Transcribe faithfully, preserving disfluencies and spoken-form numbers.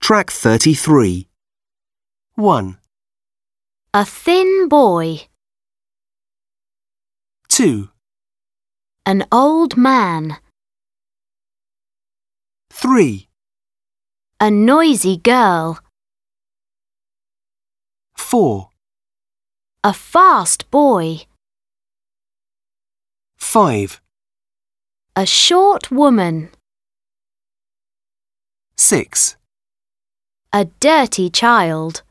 Track thirty-three. one, A thin boy. two, An old man. three, A noisy girl. four, A fast boy. five, A short woman. six. A dirty child.